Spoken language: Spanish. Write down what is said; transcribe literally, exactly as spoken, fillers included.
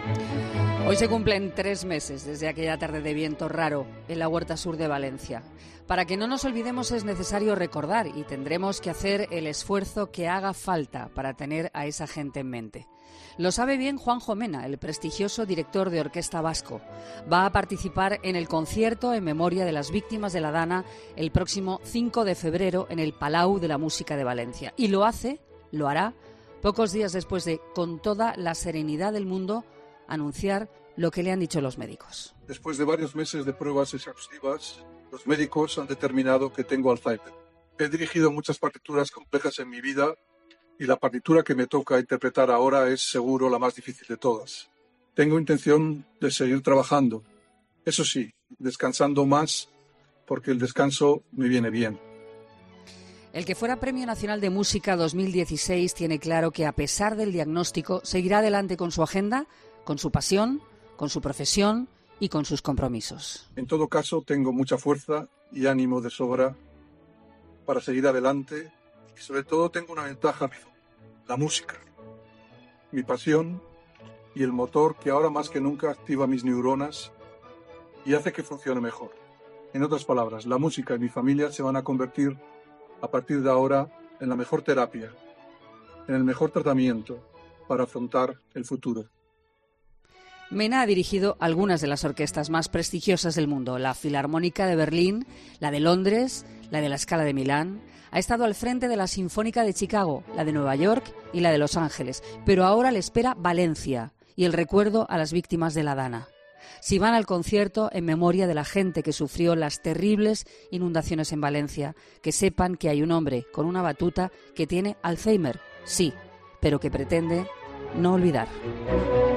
Hoy se cumplen tres meses desde aquella tarde de viento raro en la huerta sur de Valencia. Para que no nos olvidemos es necesario recordar y tendremos que hacer el esfuerzo que haga falta para tener a esa gente en mente. Lo sabe bien Juanjo Mena, el prestigioso director de orquesta vasco. Va a participar en el concierto en memoria de las víctimas de la Dana el próximo cinco de febrero en el Palau de la Música de Valencia. Y lo hace, lo hará, pocos días después de, con toda la serenidad del mundo, anunciar lo que le han dicho los médicos. Después de varios meses de pruebas exhaustivas, los médicos han determinado que tengo Alzheimer. He dirigido muchas partituras complejas en mi vida y la partitura que me toca interpretar ahora es seguro la más difícil de todas. Tengo intención de seguir trabajando, eso sí, descansando más, porque el descanso me viene bien. El que fuera Premio Nacional de Música dos mil dieciséis tiene claro que, a pesar del diagnóstico, seguirá adelante con su agenda, con su pasión, con su profesión y con sus compromisos. En todo caso, tengo mucha fuerza y ánimo de sobra para seguir adelante y sobre todo tengo una ventaja, la música, mi pasión y el motor que ahora más que nunca activa mis neuronas y hace que funcione mejor. En otras palabras, la música y mi familia se van a convertir a partir de ahora en la mejor terapia, en el mejor tratamiento para afrontar el futuro. Mena ha dirigido algunas de las orquestas más prestigiosas del mundo, la Filarmónica de Berlín, la de Londres, la de la Scala de Milán. Ha estado al frente de la Sinfónica de Chicago, la de Nueva York y la de Los Ángeles. Pero ahora le espera Valencia y el recuerdo a las víctimas de la Dana. Si van al concierto en memoria de la gente que sufrió las terribles inundaciones en Valencia, que sepan que hay un hombre con una batuta que tiene Alzheimer, sí, pero que pretende no olvidar.